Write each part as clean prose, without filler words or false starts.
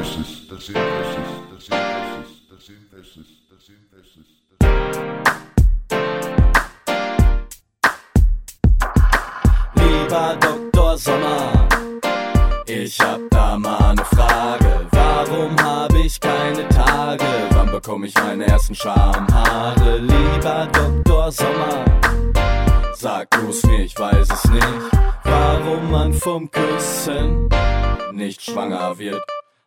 Lieber Dr. Sommer, ich hab da mal ne Frage. Warum hab ich keine Tage? Wann bekomme ich meine ersten Schamhaare? Lieber Dr. Sommer, sag du's mir, ich weiß es nicht. Warum man vom Küssen nicht schwanger wird.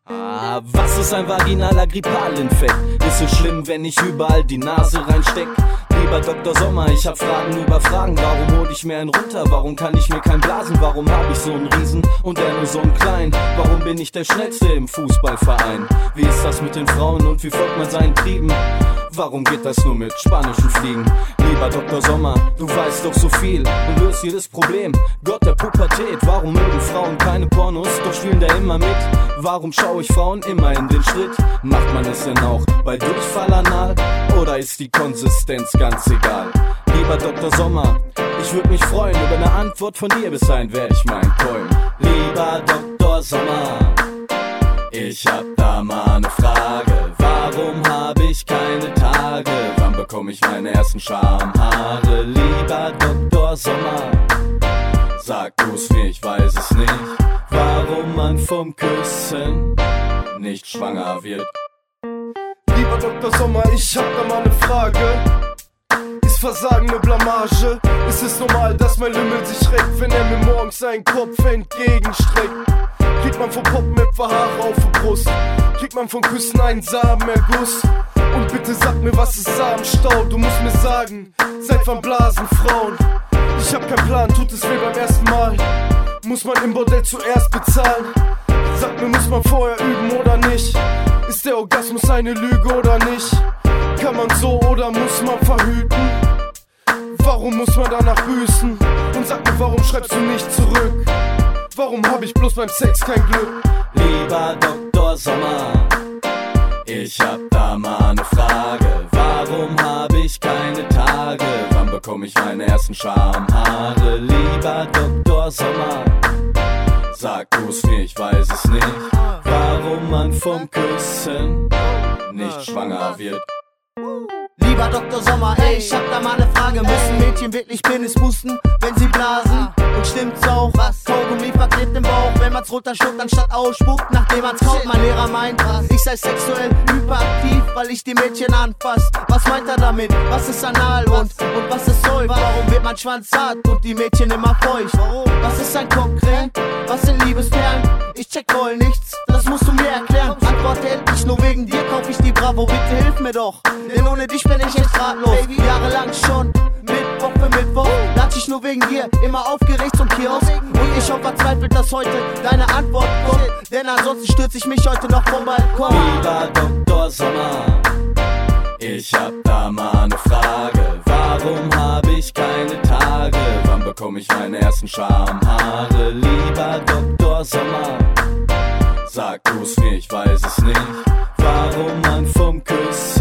Was ist ein vaginaler Grippalinfekt? Ist es schlimm, wenn ich überall die Nase reinsteck? Lieber Dr. Sommer, ich hab Fragen über Fragen. Warum hol ich mir einen runter? Warum kann ich mir keinen blasen? Warum hab ich so einen Riesen und er nur so einen kleinen? Warum bin ich der Schnellste im Fußballverein? Wie ist das mit den Frauen und wie folgt man seinen Trieben? Warum geht das nur mit spanischen Fliegen? Lieber Dr. Sommer, du weißt doch so viel und löst jedes Problem. Gott der Pubertät, warum mögen Frauen keine Pornos, doch spielen da immer mit? Warum schaue ich Frauen immer in den Schritt? Macht man es denn auch bei Durchfall anal? Oder ist die Konsistenz ganz egal? Lieber Dr. Sommer, ich würde mich freuen über eine Antwort von dir, bis dahin werde ich meinen träumen. Lieber Dr. Sommer, ich hab da mal ne Frage. Warum hab ich keine Tage? Wann bekomme ich meine ersten Schamhaare? Lieber Dr. Sommer, sag du's mir, ich weiß es nicht. Warum man vom Küssen nicht schwanger wird. Lieber Dr. Sommer, ich hab da mal ne Frage. Ist Versagen ne Blamage? Ist es normal, dass mein Lümmel sich reckt, wenn er mir morgens seinen Kopf entgegenstreckt? Kriegt man vom Poppen etwa Haare auf der Brust? Kriegt man von Küssen einen Samenerguss? Und bitte sag mir, was ist Samenstau? Du musst mir sagen, seit wann blasen Frauen? Ich hab keinen Plan, tut es weh beim ersten Mal? Muss man im Bordell zuerst bezahlen? Sag mir, muss man vorher üben oder nicht? Ist der Orgasmus eine Lüge oder nicht? Kann man so oder muss man verhüten? Warum muss man danach büßen? Und sag mir, warum schreibst du nicht zurück? Warum hab ich bloß beim Sex kein Glück? Lieber Dr. Sommer, ich hab da mal ne Frage. Warum hab ich keine Tage? Wann bekomme ich meine ersten Schamhaare? Lieber Dr. Sommer, sag du's mir, ich weiß es nicht. Warum man vom Küssen nicht schwanger wird. Lieber Dr. Sommer, ey, ich hab da mal ne Frage. Müssen Mädchen wirklich Penis pusten, wenn sie blasen? Und stimmt's auch, was? Kaugummi verklebt im Bauch, wenn man's runterschluckt, anstatt ausspuckt, nachdem man's kaut. Mein Lehrer meint, ich sei sexuell hyperaktiv, weil ich die Mädchen anfass. Was meint er damit? Was ist anal und was ist Zeug? Warum wird mein Schwanz hart und die Mädchen immer feucht? Was ist ein Cockring? Was sind Liebesperlen? Ich check voll nichts, das musst du mir erklären. Antworte endlich, nur wegen dir kauf ich die Bravo, bitte hilf mir doch. Denn ohne dich bin ich echt ratlos. Jahrelang schon, Mittwoch für Mittwoch, latsch ich nur wegen dir, immer aufgeregt zum Kiosk. Und ich hoffe verzweifelt, dass heute deine Antwort kommt, denn ansonsten stürze ich mich heute noch vom Balkon. Lieber Dr. Sommer, ich hab da mal ne Frage. Warum hab ich keine Tage? Wann bekomme ich meine ersten Schamhaare? Lieber Dr. Sommer, sag du's mir, ich weiß es nicht. Warum man vom Küssen